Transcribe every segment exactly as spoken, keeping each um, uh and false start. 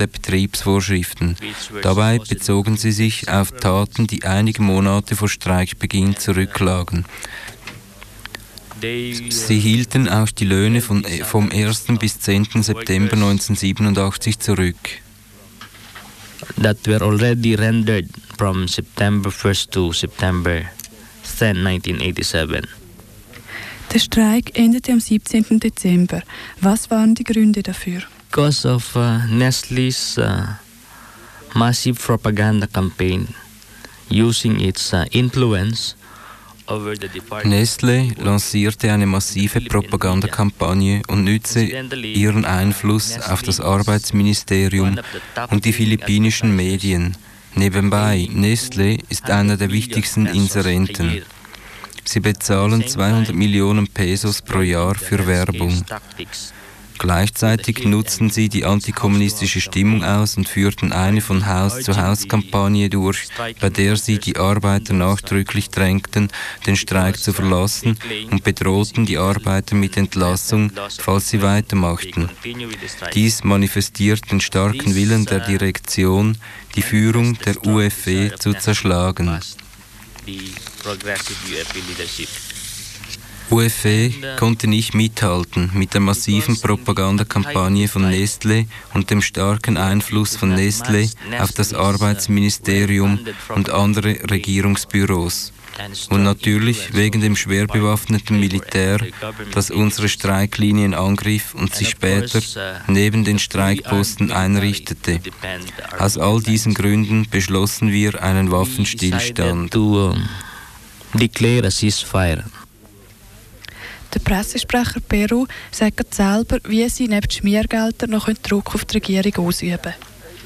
der Betriebsvorschriften. Dabei bezogen sie sich auf Taten, die einige Monate vor Streikbeginn zurücklagen. Sie hielten auch die Löhne von, vom ersten bis zehnten September neunzehnhundertsiebenundachtzig zurück. That were already rendered from September first to September tenth, nineteen eighty-seven. Der Streik endete am siebzehnten Dezember. Was waren die Gründe dafür? Because of uh, Nestle's uh, massive propaganda campaign using its uh, influence. Nestlé lancierte eine massive Propagandakampagne und nützte ihren Einfluss auf das Arbeitsministerium und die philippinischen Medien. Nebenbei, Nestlé ist einer der wichtigsten Inserenten. Sie bezahlen zweihundert Millionen Pesos pro Jahr für Werbung. Gleichzeitig nutzten sie die antikommunistische Stimmung aus und führten eine von Haus-zu-Haus-Kampagne durch, bei der sie die Arbeiter nachdrücklich drängten, den Streik zu verlassen und bedrohten die Arbeiter mit Entlassung, falls sie weitermachten. Dies manifestiert den starken Willen der Direktion, die Führung der U F E zu zerschlagen. U F E konnte nicht mithalten mit der massiven Propagandakampagne von Nestlé und dem starken Einfluss von Nestlé auf das Arbeitsministerium und andere Regierungsbüros. Und natürlich wegen dem schwer bewaffneten Militär, das unsere Streiklinien angriff und sich später neben den Streikposten einrichtete. Aus all diesen Gründen beschlossen wir einen Waffenstillstand. Declare a ceasefire. Der Pressesprecher Peru sagt selber, wie sie neben Schmiergeldern noch Druck auf die Regierung ausüben können.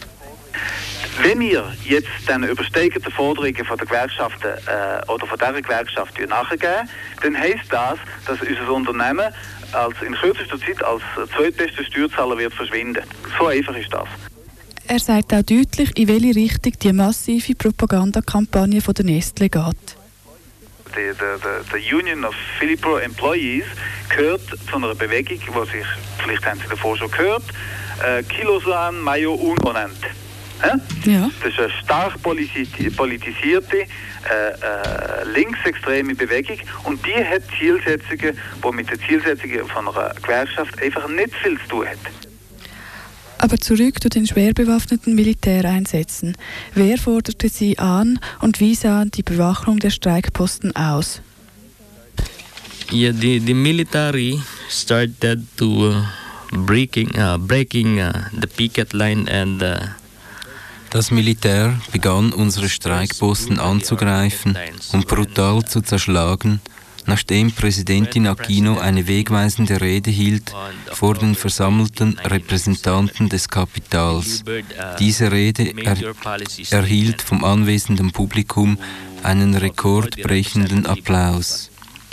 Wenn wir jetzt den übersteigenden Forderungen von der Gewerkschaften äh, oder von dieser Gewerkschaft nachgeben, dann heisst das, dass unser Unternehmen als in kürzester Zeit als zweitbester Steuerzahler wird verschwinden. So einfach ist das. Er sagt auch deutlich, in welche Richtung die massive Propagandakampagne von der Nestlé geht. Die, die, die Union of Filipro Employees gehört zu einer Bewegung, die sich, vielleicht haben Sie davor schon gehört, äh, Kilosan Mayo Uno nennt. Hä? Ja. Das ist eine stark politisierte, äh, äh, linksextreme Bewegung und die hat Zielsetzungen, die mit den Zielsetzungen von einer Gewerkschaft einfach nicht viel zu tun hat. Aber zurück zu den schwer bewaffneten Militäreinsätzen. Wer forderte sie an und wie sah die Bewachung der Streikposten aus? Yeah, the, the military started to uh, breaking, uh, breaking uh, the picket line and uh, Das Militär begann, unsere Streikposten anzugreifen und brutal zu zerschlagen, nachdem Präsidentin Aquino eine wegweisende Rede hielt vor den versammelten Repräsentanten des Kapitals. Diese Rede er erhielt vom anwesenden Publikum einen rekordbrechenden Applaus.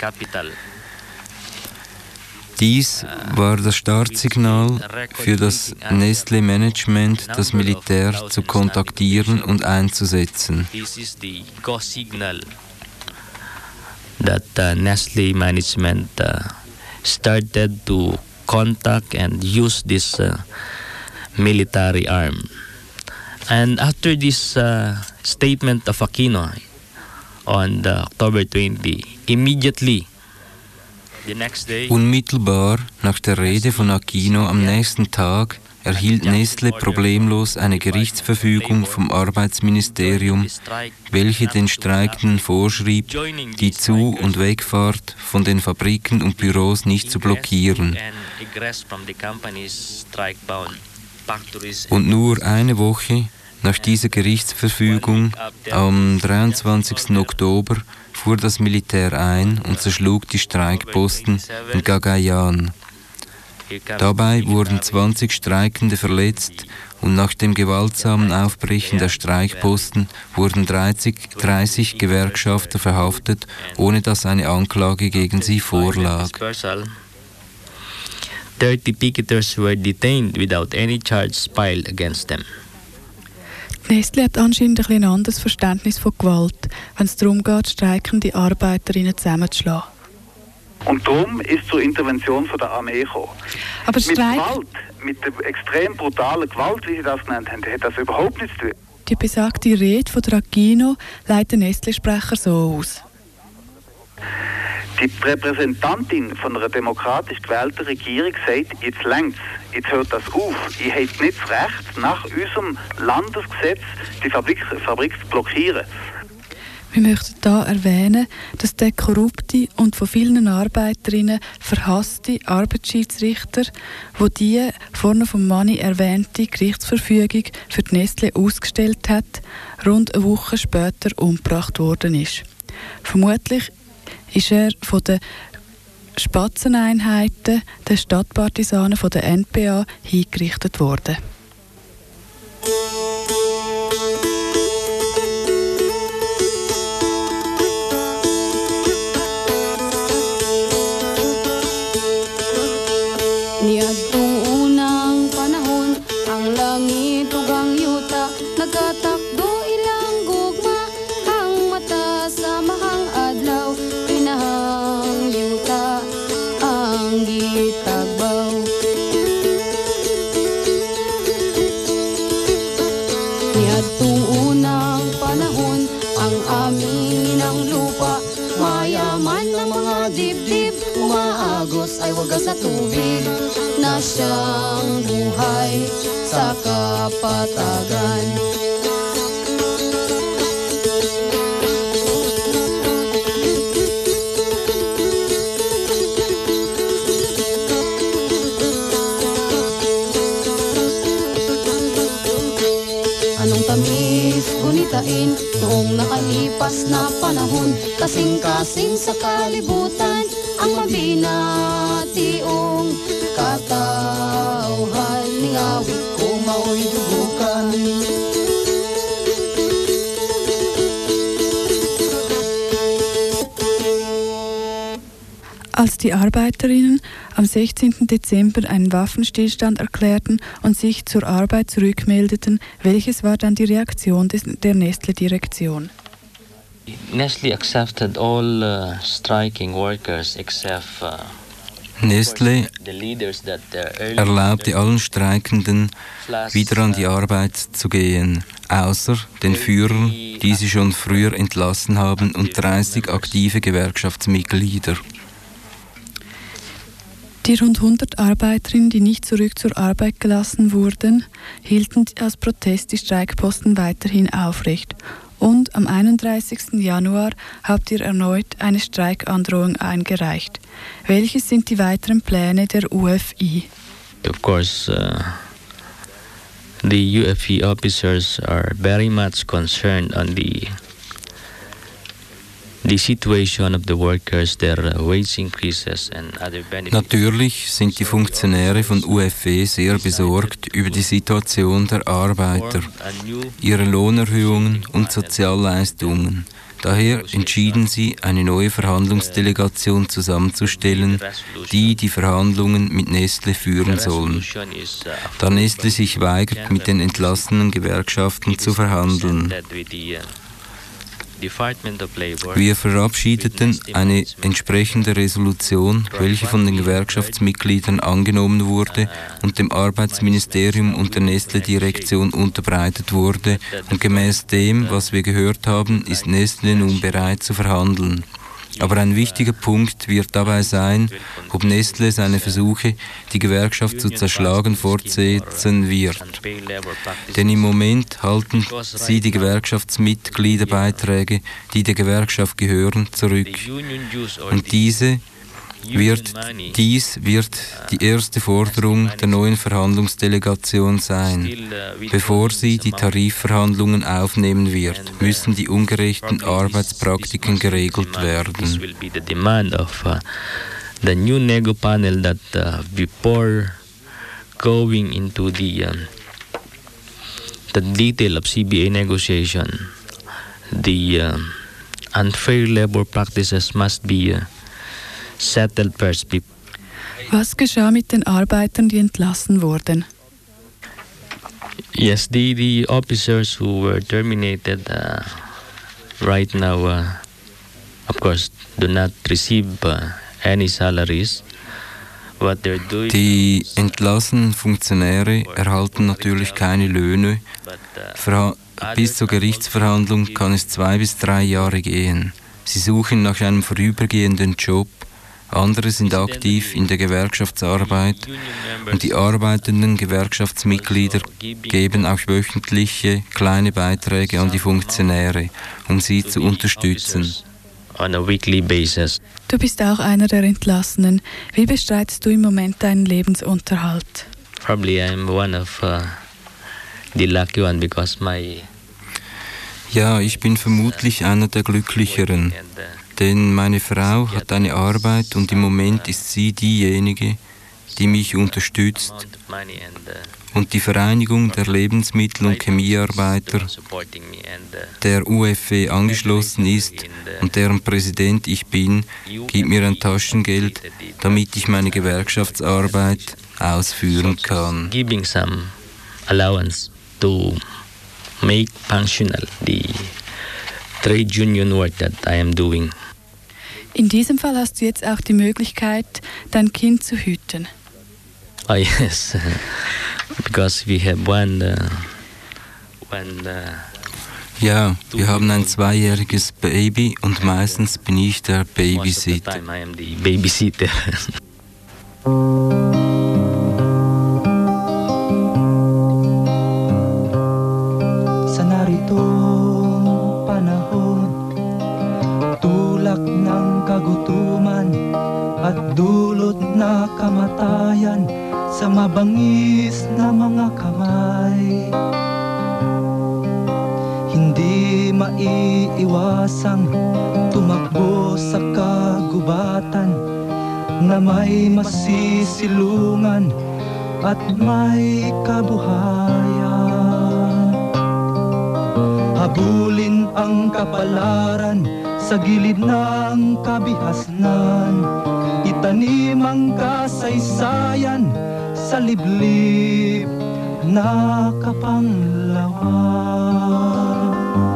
Dies war das Startsignal für das Nestlé-Management, das Militär zu kontaktieren und einzusetzen. That uh, Nestlé management uh, started to contact and use this uh, military arm. And after this uh, statement of Aquino on the October twentieth, immediately the next day, unmittelbar nach der Rede von Aquino am nächsten Tag erhielt Nestlé problemlos eine Gerichtsverfügung vom Arbeitsministerium, welche den Streikenden vorschrieb, die Zu- und Wegfahrt von den Fabriken und Büros nicht zu blockieren. Und nur eine Woche nach dieser Gerichtsverfügung, am dreiundzwanzigsten Oktober, fuhr das Militär ein und zerschlug die Streikposten in Cagayan. Dabei wurden zwanzig Streikende verletzt und nach dem gewaltsamen Aufbrechen der Streikposten wurden dreißig Gewerkschafter verhaftet, ohne dass eine Anklage gegen sie vorlag. thirty picketers were detained without any charge filed against them. Nestlé hat anscheinend ein, ein anderes Verständnis von Gewalt, wenn es darum geht, streikende Arbeiterinnen zusammenzuschlagen. Und darum ist zur Intervention von der Armee gekommen. Aber mit, Gewalt, mit der extrem brutalen Gewalt, wie Sie das genannt haben, hat das überhaupt nichts zu tun. Die besagte Rede von Aquino leitet der Nestle-Sprecher so aus. Die Repräsentantin von einer demokratisch gewählten Regierung sagt, jetzt längt's, jetzt hört das auf. Ihr habt nicht das Recht, nach unserem Landesgesetz die Fabrik, Fabrik zu blockieren. Wir möchten hier erwähnen, dass der korrupte und von vielen Arbeiterinnen verhasste Arbeitsschiedsrichter, wo die vorne vom Manni erwähnte Gerichtsverfügung für die Nestle ausgestellt hat, rund eine Woche später umgebracht worden ist. Vermutlich ist er von den Spatzeneinheiten der Stadtpartisanen von der N P A hingerichtet worden. Niadtong unang panahon, ang langit ug ang yuta nagkatakdo ilang gugma, ang mata sa mahang adlaw, pinahang yuta ang gitagbaw. Niadtong unang panahon, ang amin ang lupa, mayaman ang mga dibdib, umaagos ay wagas sa tubig, na siyang buhay sa kapatagan. Anong tamis gunitain noong nakalipas na panahon, kasing-kasing sa kalibutan ang mabinationg katauhan, ningawit ko mao'y dugukan. Als die Arbeiterinnen am sechzehnten Dezember einen Waffenstillstand erklärten und sich zur Arbeit zurückmeldeten, welches war dann die Reaktion des, der Nestle-Direktion? Nestle accepted all uh, striking workers except uh, Nestle the leaders that uh, early erlaubte allen Streikenden, wieder an die Arbeit zu gehen, außer den Führern, die sie schon früher entlassen haben, und dreißig aktive Gewerkschaftsmitglieder. Die rund hundert Arbeiterinnen, die nicht zurück zur Arbeit gelassen wurden, hielten als Protest die Streikposten weiterhin aufrecht. Und am einunddreißigsten Januar habt ihr erneut eine Streikandrohung eingereicht. Welches sind die weiteren Pläne der U F I? Of course, uh, the U F I officers are very much concerned on the the situation of the workers, their uh, wage increases and other benefits. Natürlich sind die Funktionäre von U F E sehr besorgt über die Situation der Arbeiter, ihre Lohnerhöhungen und Sozialleistungen. Daher entschieden sie, eine neue Verhandlungsdelegation zusammenzustellen, die die Verhandlungen mit Nestle führen sollen. Da Nestle sich weigert, mit den entlassenen Gewerkschaften zu verhandeln. Wir verabschiedeten eine entsprechende Resolution, welche von den Gewerkschaftsmitgliedern angenommen wurde und dem Arbeitsministerium und der Nestle-Direktion unterbreitet wurde. Und gemäß dem, was wir gehört haben, ist Nestle nun bereit zu verhandeln. Aber ein wichtiger Punkt wird dabei sein, ob Nestle seine Versuche, die Gewerkschaft zu zerschlagen, fortsetzen wird. Denn im Moment halten sie die Gewerkschaftsmitgliederbeiträge, die der Gewerkschaft gehören, zurück. Und diese wird, dies wird die erste Forderung der neuen Verhandlungsdelegation sein. Bevor sie die Tarifverhandlungen aufnehmen wird, müssen die ungerechten Arbeitspraktiken geregelt werden. The new nego panel that uh, before going into the um, the detail of C B A negotiation, the um, unfair labor practices must be uh, settled first. Was geschah mit den Arbeitern, die entlassen wurden? Yes, the, the officers who were terminated uh, right now, uh, of course, do not receive uh, any salaries. Die entlassenen Funktionäre erhalten natürlich keine Löhne. Verha- bis zur Gerichtsverhandlung kann es zwei bis drei Jahre gehen. Sie suchen nach einem vorübergehenden Job. Andere sind aktiv in der Gewerkschaftsarbeit und die arbeitenden Gewerkschaftsmitglieder geben auch wöchentliche kleine Beiträge an die Funktionäre, um sie zu unterstützen. Du bist auch einer der Entlassenen. Wie bestreitest du im Moment deinen Lebensunterhalt? Probably I'm one of uh, the lucky one because my Ja, ich bin vermutlich einer der Glücklicheren, denn meine Frau hat eine Arbeit und im Moment ist sie diejenige, die mich unterstützt. Und die Vereinigung der Lebensmittel- und Chemiearbeiter, der U F W angeschlossen ist und deren Präsident ich bin, gibt mir ein Taschengeld, damit ich meine Gewerkschaftsarbeit ausführen kann. Giving some allowance to make functional the trade union work that I am doing. In diesem Fall hast du jetzt auch die Möglichkeit, dein Kind zu hüten. Oh yes, because we have one, uh, one uh, Ja, wir haben ein zweijähriges Baby und meistens bin ich der Babysitter. most of the time I am the babysitter. Sa naritong panahon, tulak ng kagutuman at dulot na kamatayan sa mabangis na mga kamay. Hindi maiiwasang tumakbo sa kagubatan na may masisilungan at may kabuhayan. Habulin ang kapalaran sa gilid ng kabihasnan, itanim ang kasaysayan sa liblib na kapanglawan.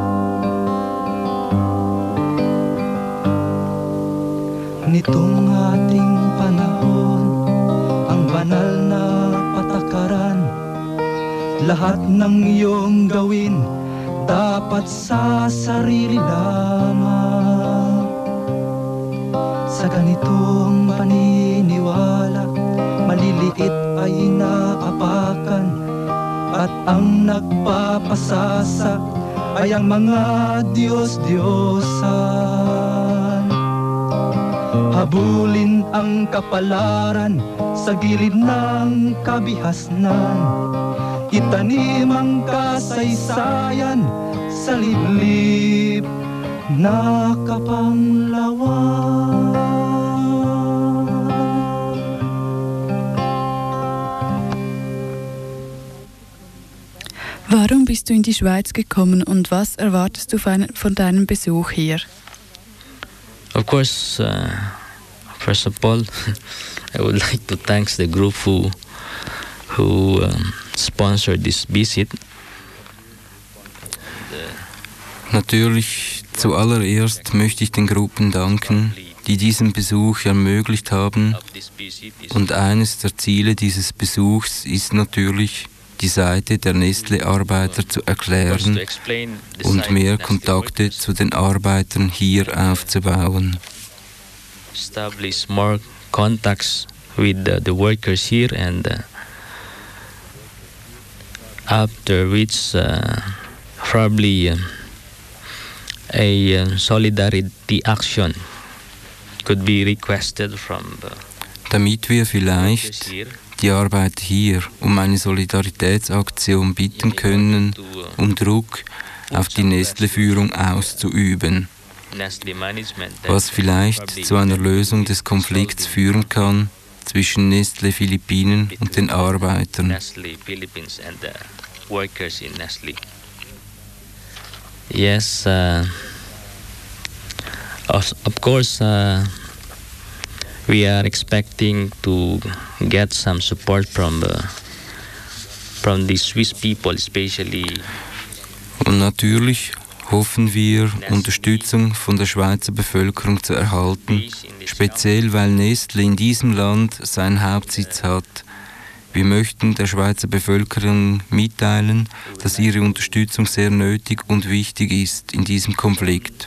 Nitong ating panahon, ang banal na patakaran, lahat ng iyong gawin dapat sa sarili lamang. Sa ganitong paniniwala, maliliit ay naapakan, at ang nagpapasasa ay ang mga Diyos-Diyosan. Habulin ang kapalaran sa gilid ng kabihasnan, itanim ang kasaysayan sa liblib na kapanglawan. Warum bist du in die Schweiz gekommen und was erwartest du von deinem Besuch hier? Of course, uh, first of all, I would like to thank the group who who um, sponsored this visit. Natürlich, zuallererst möchte ich den Gruppen danken, die diesen Besuch ermöglicht haben. Und eines der Ziele dieses Besuchs ist natürlich, die Seite der Nestle-Arbeiter zu erklären und mehr Kontakte zu den Arbeitern hier aufzubauen. Establish more contacts with uh, the workers here, and uh, after which uh, probably uh, a uh, solidarity action could be requested from the damit wir vielleicht here. die Arbeit hier um eine Solidaritätsaktion bitten können, um Druck auf die Nestle-Führung auszuüben, was vielleicht zu einer Lösung des Konflikts führen kann zwischen Nestle Philippinen und den Arbeitern. Nestle Philippines and the workers in Nestle. Yes, uh, of, of course, uh, we are expecting to get some support from uh, from the Swiss people, especially. Und natürlich hoffen wir, Unterstützung von der Schweizer Bevölkerung zu erhalten, speziell weil Nestlé in diesem Land seinen Hauptsitz hat. Wir möchten der Schweizer Bevölkerung mitteilen, dass ihre Unterstützung sehr nötig und wichtig ist in diesem Konflikt.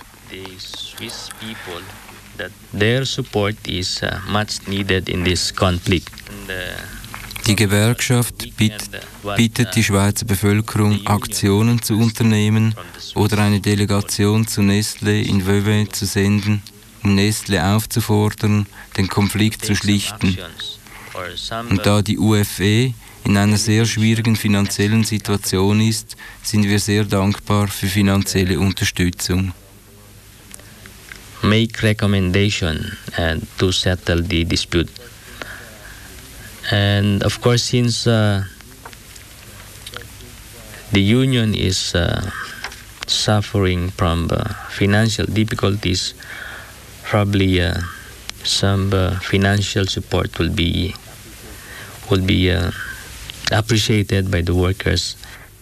Their support is uh, much needed in this conflict. Die Gewerkschaft bittet, bittet die Schweizer Bevölkerung, Aktionen zu unternehmen oder eine Delegation zu Nestlé in Vevey zu senden, um Nestlé aufzufordern, den Konflikt zu schlichten. Und da die U F E in einer sehr schwierigen finanziellen Situation ist, sind wir sehr dankbar für finanzielle Unterstützung. Make recommendation and to settle the dispute. And of course, since uh, the union is uh, suffering from uh, financial difficulties, probably uh, some uh, financial support will be will be uh, appreciated by the workers.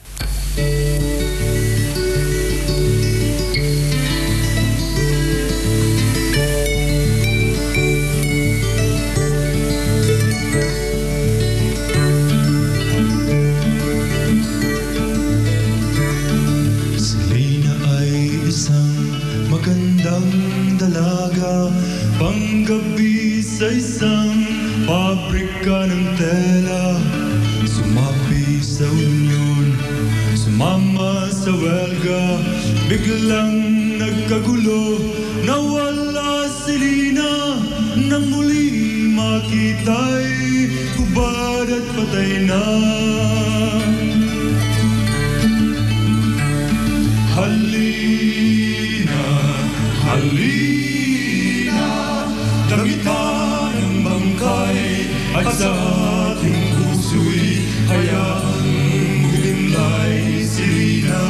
Panggabi sa isang pabrika ng tela, sumapi sa union, sumama sa welga, biglang nagkagulo, nawala si Lina, nang muli makita'y hubad at patay na. Halina, halina, Damitan ng bangkay at sa ating puso'y hayaang humimlay si Lina.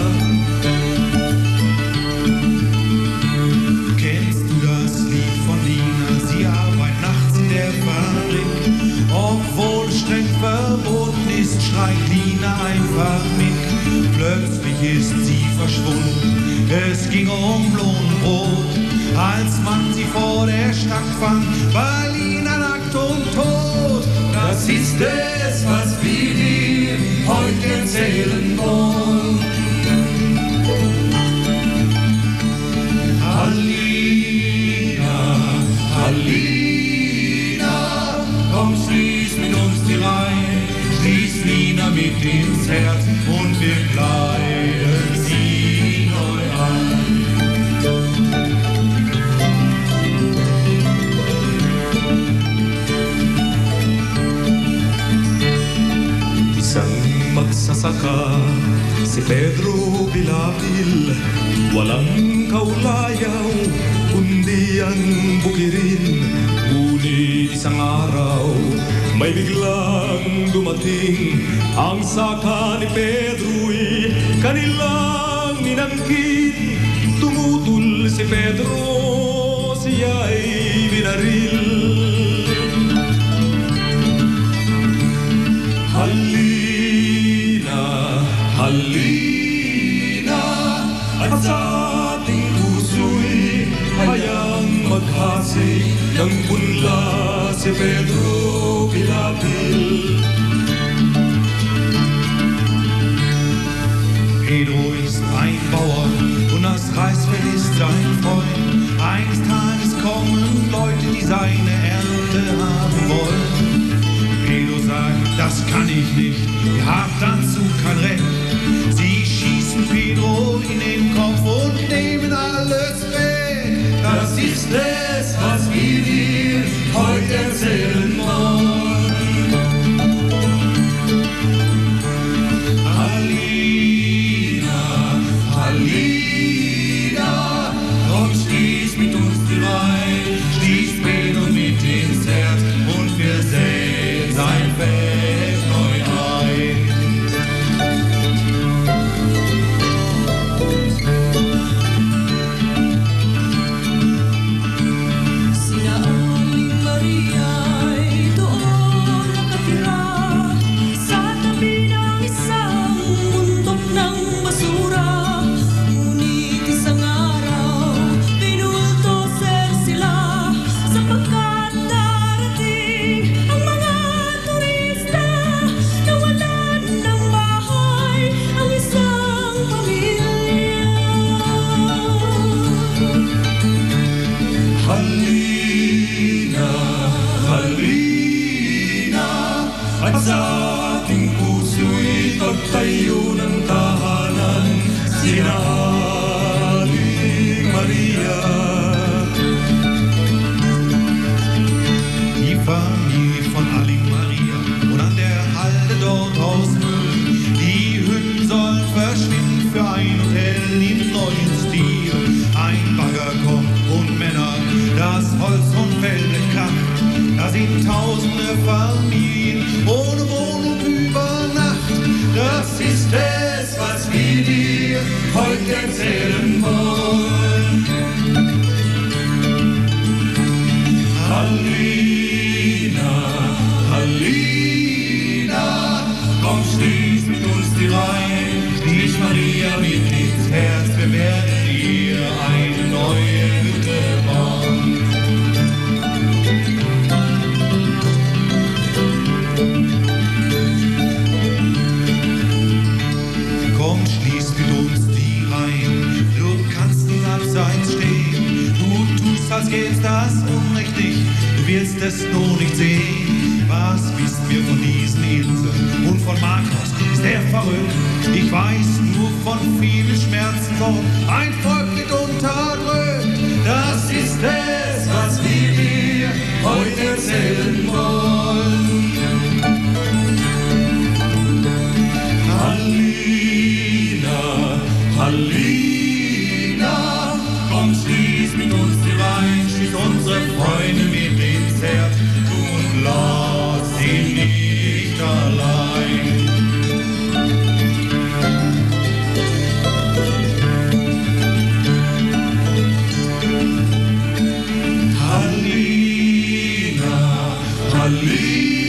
Kennst du das Lied von Lina? Sie arbeitet nachts in der Fabrik. Obwohl streng verboten ist, schreit Lina einfach mit. Plötzlich ist sie verschwunden. Es ging um Lohn und Brot. Als man sie vor der Stadt fand, war Lina nackt und tot. Das ist es, was wir dir heute erzählen wollen. Alina, Alina, komm, schließ mit uns die Reihe, schließ Lina mit ins Herz und wir kleiden sie neu an. Magsasaka si Pedro Pilapil, walang kaulayaw kundi ang bukirin. Ngunit isang araw may biglang dumating, ang saka ni Pedro'y kanilang inangkin. Tumutol si Pedro, siya'y binaril. Halina, halina, at sa ating puso'y hayang maghasik ng punla si Pedro Pilapil. Pedro ist ein Bauer und das Reisfeld ist sein Freund. Eines Tages kommen Leute, die seine Ernte haben wollen. Pedro sagt, das kann ich nicht, ihr habt dazu kein Recht. Sie schießen Pedro in den Kopf und nehmen alles weg. Das ist es, was wir dir heute erzählen wollen. Alina, Alina, komm, schließ mit uns die Reihe, schließ Pedro mit ins Herz und wir sehen sein Fest neu ein. heute erzählen wollen. Halina, Halina, komm, schließ mit uns die Reihen, schließ Maria mit ins Herz, wir werden ihr eine neue Hütte bauen. Komm, schließ mit uns die Reihen, du kannst nun abseits stehen, du tust, als gäb's das Unrecht nicht, du willst es nur nicht sehen. Was wissen wir von diesen Inseln und von Makros? Ist der verrückt? Ich weiß nur von vielen Schmerzen dort. Ein Volk wird unterdrückt. Das ist es, was wir dir heute erzählen wollen. Halina, Halina, komm, schließ mit uns die Reihen, schließ unsere Freunde mit ins Herz und lass sie nicht allein. Halina, Halina.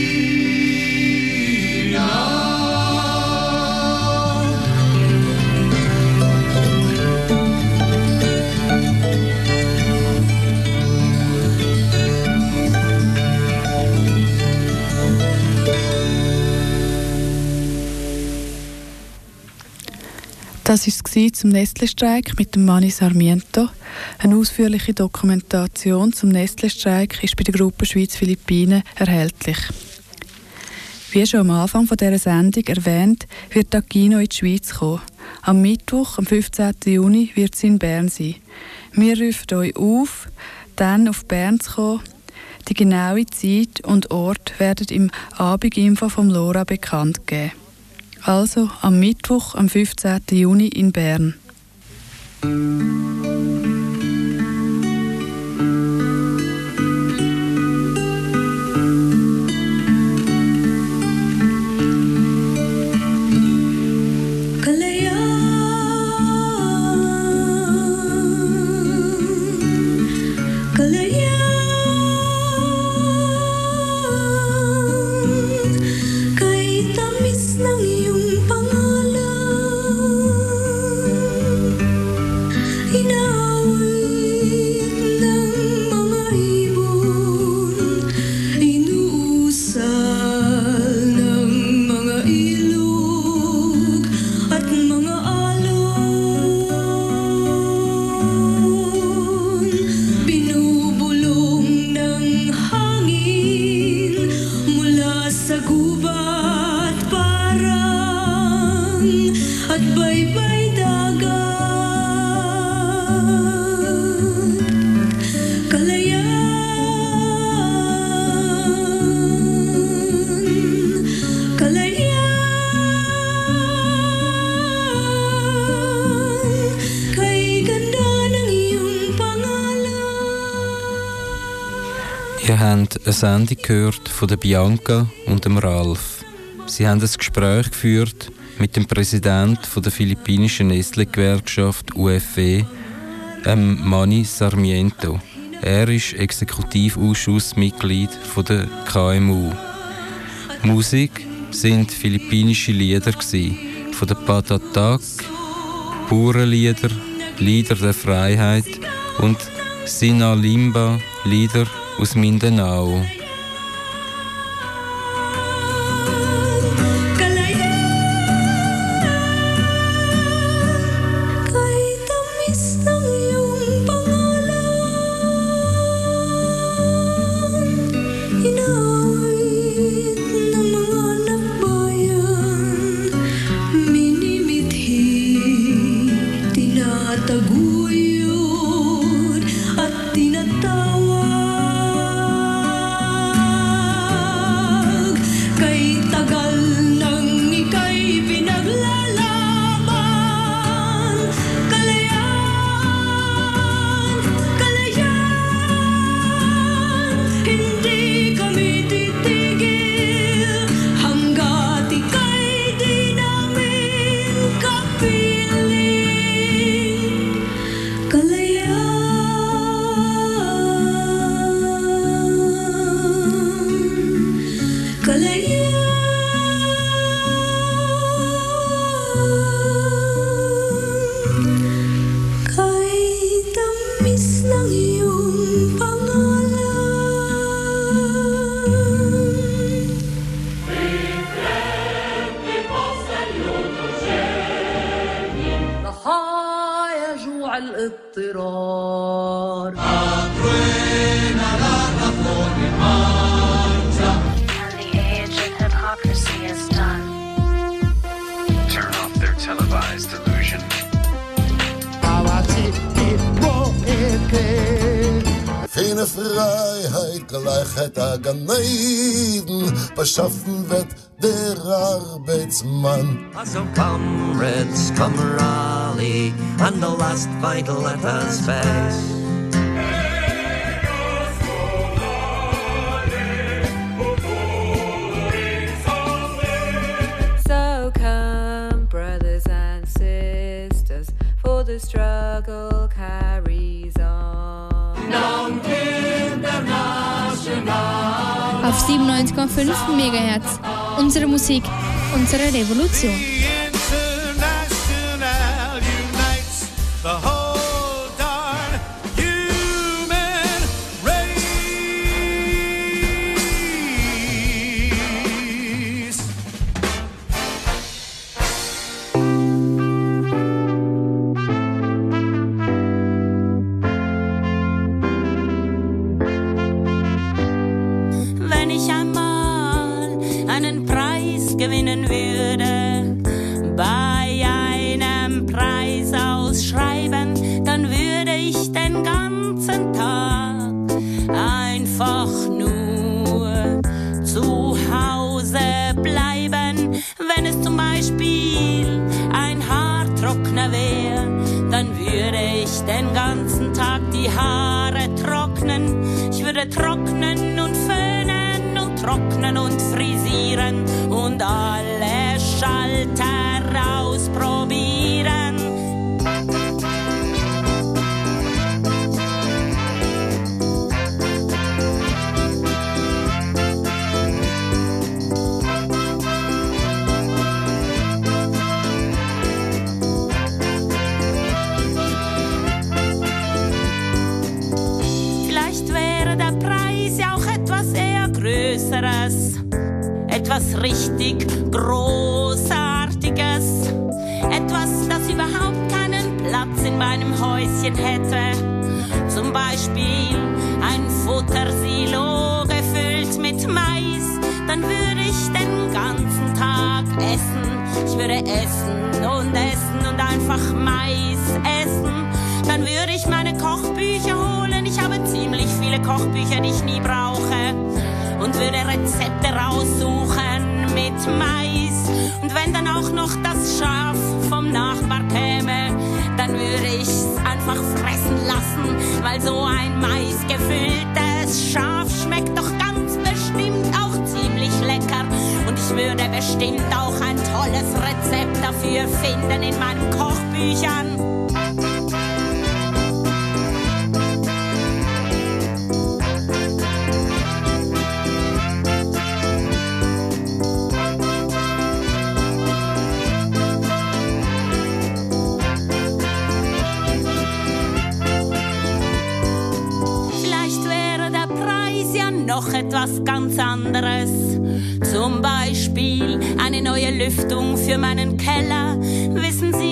Das war es zum Nestle-Streik mit dem Mani Sarmiento. Eine ausführliche Dokumentation zum Nestle-Streik ist bei der Gruppe Schweiz-Philippinen erhältlich. Wie schon am Anfang dieser Sendung erwähnt, wird Aquino in die Schweiz kommen. Am Mittwoch, am fünfzehnten Juni, wird sie in Bern sein. Wir rufen euch auf, dann auf Bern zu kommen. Die genaue Zeit und Ort werden im Abendinfo vom LoRa bekannt geben. Also am Mittwoch, am fünfzehnten Juni in Bern. Ihr habt eine Sendung gehört von der Bianca und dem Ralf. Sie haben ein Gespräch geführt mit dem Präsidenten der philippinischen Nestle-Gewerkschaft U F E, ähm, Mani Sarmiento. Er ist Exekutivausschussmitglied der K M U. Musik sind philippinische Lieder gewesen, von der Patatak, Bauernlieder, Lieder der Freiheit und Sinalimba, Lieder aus Mindanao. Taguyod at tinatawa دفع الاضطرار. And the age of hypocrisy is done. Turn off their televised illusion. Keine Freiheit, Gleichheit, Gan Eden, beschaffen wird der Arbeitsmann. So comrades, come rally, and the last fight let us face. So come, brothers and sisters, for the struggle carries on. Auf siebenundneunzig Komma fünf Megahertz. Unsere Musik, unsere Revolution. Gewinnen würde, bei einem Preis ausschreiben, dann würde ich den ganzen Tag einfach nur zu Hause bleiben. Wenn es zum Beispiel ein Haartrockner wäre, dann würde ich den ganzen Tag die Haare trocknen. Ich würde trocknen und föhnen und trocknen und frisieren und alle Schalter ausprobieren. Vielleicht wäre der Preis ja auch etwas eher Größeres. Etwas richtig Großartiges, etwas, das überhaupt keinen Platz in meinem Häuschen hätte. Zum Beispiel ein Futtersilo gefüllt mit Mais, dann würde ich den ganzen Tag essen. Ich würde essen und essen und einfach Mais essen. Dann würde ich meine Kochbücher holen, ich habe ziemlich viele Kochbücher, die ich nie brauche. Und würde Rezepte raussuchen mit Mais. Und wenn dann auch noch das Schaf vom Nachbar käme, dann würde ich's einfach fressen lassen, weil so ein maisgefülltes Schaf schmeckt doch ganz bestimmt auch ziemlich lecker. Und ich würde bestimmt auch ein tolles Rezept dafür finden in meinen Kochbüchern. Noch etwas ganz anderes, zum Beispiel eine neue Lüftung für meinen Keller. Wissen Sie,